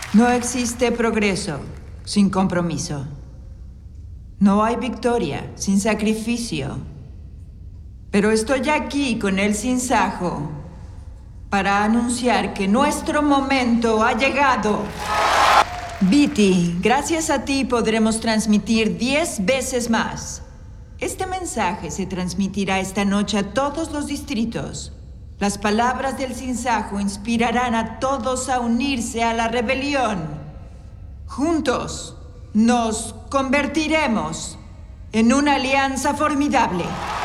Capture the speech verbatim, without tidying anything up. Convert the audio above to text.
No existe progreso sin compromiso. No hay victoria sin sacrificio. Pero estoy aquí con el sinsajo para anunciar que nuestro momento ha llegado. Viti, gracias a ti podremos transmitir diez veces más. Este mensaje se transmitirá esta noche a todos los distritos. Las palabras del sinsajo inspirarán a todos a unirse a la rebelión. Juntos nos convertiremos en una alianza formidable.